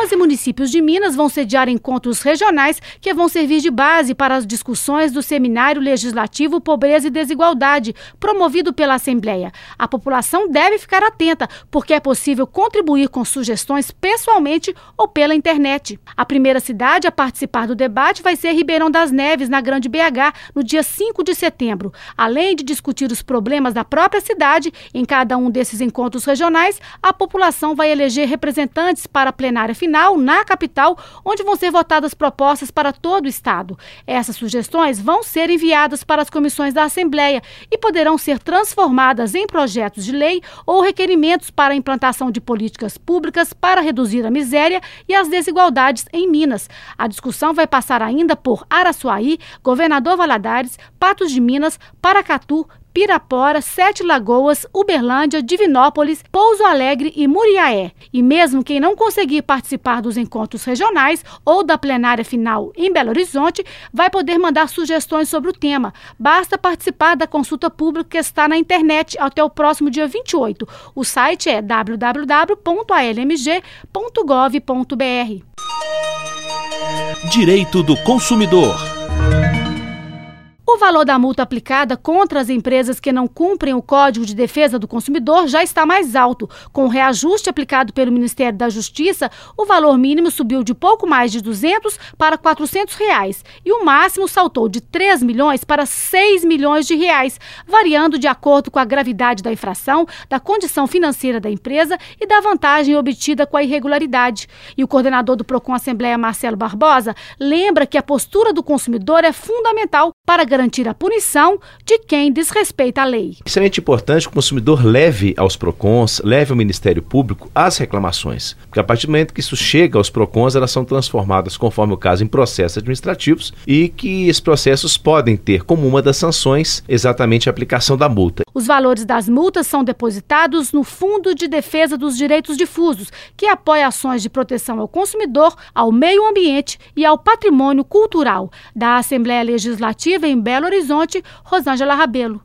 Estados e municípios de Minas vão sediar encontros regionais que vão servir de base para as discussões do Seminário Legislativo Pobreza e Desigualdade, promovido pela Assembleia. A população deve ficar atenta, porque é possível contribuir com sugestões pessoalmente ou pela internet. A primeira cidade a participar do debate vai ser Ribeirão das Neves, na Grande BH, no dia 5 de setembro. Além de discutir os problemas da própria cidade, em cada um desses encontros regionais, a população vai eleger representantes para a plenária final na capital, onde vão ser votadas propostas para todo o estado. Essas sugestões vão ser enviadas para as comissões da Assembleia e poderão ser transformadas em projetos de lei ou requerimentos para a implantação de políticas públicas para reduzir a miséria e as desigualdades em Minas. A discussão vai passar ainda por Araçuaí, Governador Valadares, Patos de Minas, Paracatu, Pirapora, Sete Lagoas, Uberlândia, Divinópolis, Pouso Alegre e Muriaé. E mesmo quem não conseguir participar dos encontros regionais ou da plenária final em Belo Horizonte, vai poder mandar sugestões sobre o tema. Basta participar da consulta pública que está na internet até o próximo dia 28. O site é www.almg.gov.br. Direito do consumidor. O valor da multa aplicada contra as empresas que não cumprem o Código de Defesa do Consumidor já está mais alto. Com o reajuste aplicado pelo Ministério da Justiça, o valor mínimo subiu de pouco mais de R$200 para R$400 e o máximo saltou de 3 milhões para 6 milhões de reais, variando de acordo com a gravidade da infração, da condição financeira da empresa e da vantagem obtida com a irregularidade. E o coordenador do Procon Assembleia, Marcelo Barbosa, lembra que a postura do consumidor é fundamental para garantir a punição de quem desrespeita a lei. É extremamente importante que o consumidor leve aos PROCONs, leve ao Ministério Público as reclamações, porque a partir do momento que isso chega aos PROCONs, elas são transformadas, conforme o caso, em processos administrativos e que esses processos podem ter como uma das sanções exatamente a aplicação da multa. Os valores das multas são depositados no Fundo de Defesa dos Direitos Difusos, que apoia ações de proteção ao consumidor, ao meio ambiente e ao patrimônio cultural. Da Assembleia Legislativa em Belo Horizonte, Rosângela Rabelo.